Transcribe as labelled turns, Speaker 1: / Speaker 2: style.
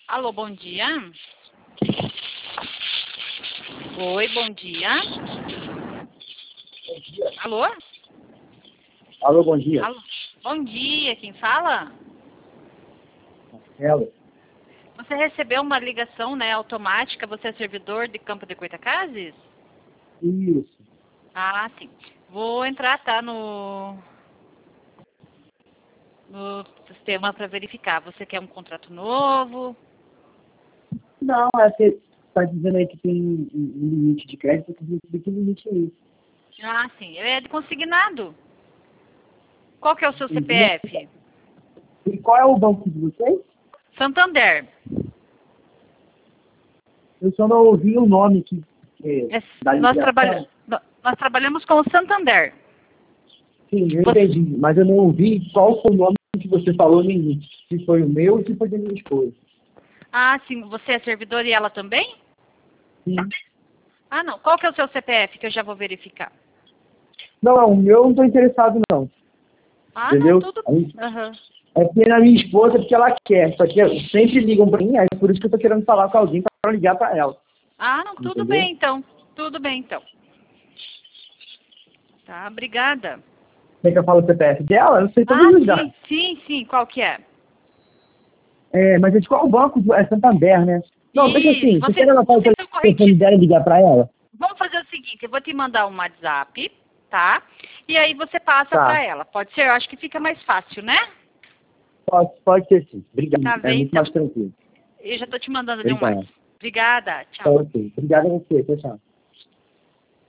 Speaker 1: Alô, bom dia. Oi, bom dia. Alô?
Speaker 2: Alô, bom dia.
Speaker 1: Alô? Bom dia, quem fala?
Speaker 2: Ela.
Speaker 1: Você recebeu uma ligação, né, automática, você é servidor de Campo de Goytacazes?
Speaker 2: Isso.
Speaker 1: Ah, sim. Vou entrar, tá, no sistema para verificar. Você quer um contrato novo?
Speaker 2: Não, você está dizendo aí que tem um limite de crédito, eu queria saber que limite é esse.
Speaker 1: Ah, sim. É de consignado. Qual que é o seu
Speaker 2: Entendi.
Speaker 1: CPF?
Speaker 2: E qual é o banco de vocês?
Speaker 1: Santander.
Speaker 2: Eu só não ouvi o nome da
Speaker 1: Nós,
Speaker 2: ligação.
Speaker 1: nós trabalhamos com o Santander.
Speaker 2: Sim, eu
Speaker 1: Você-
Speaker 2: entendi, mas eu não ouvi qual foi o nome que você falou no início. Se foi o meu ou se foi da minha esposa.
Speaker 1: Ah, sim. Você é servidor e ela também?
Speaker 2: Sim.
Speaker 1: Ah, não. Qual que é o seu CPF que eu já vou verificar?
Speaker 2: Não, o meu eu não estou interessado, não.
Speaker 1: Ah, não,
Speaker 2: Entendeu?
Speaker 1: tudo. Aham.
Speaker 2: É porque na minha esposa, porque ela quer. Só que sempre ligam para mim, é por isso que eu estou querendo falar com alguém para ligar para ela.
Speaker 1: Ah, não, tudo
Speaker 2: Entendeu?
Speaker 1: bem então. Tudo bem então. Tá, obrigada.
Speaker 2: Quer que eu fale o CPF dela? Eu não sei todos
Speaker 1: Ah,
Speaker 2: os
Speaker 1: sim,
Speaker 2: dados.
Speaker 1: sim, sim. Qual que é?
Speaker 2: É, mas é de qual banco? É Santander, né? Não, deixa
Speaker 1: Isso.
Speaker 2: assim. Você quer anotar o
Speaker 1: Você foi
Speaker 2: telefone
Speaker 1: correntista.
Speaker 2: dela e ligar pra ela?
Speaker 1: Vamos fazer o seguinte, eu vou te mandar um WhatsApp, tá? E aí você passa
Speaker 2: Tá.
Speaker 1: para ela. Pode ser? Eu acho que fica mais fácil, né?
Speaker 2: Pode ser sim. Obrigado.
Speaker 1: Tá
Speaker 2: É
Speaker 1: bem,
Speaker 2: muito mais
Speaker 1: então.
Speaker 2: tranquilo.
Speaker 1: Eu já tô te mandando ali um
Speaker 2: Obrigado.
Speaker 1: WhatsApp. Obrigada.
Speaker 2: Tá
Speaker 1: Tchau.
Speaker 2: ok. Obrigado a você. Tchau, tchau.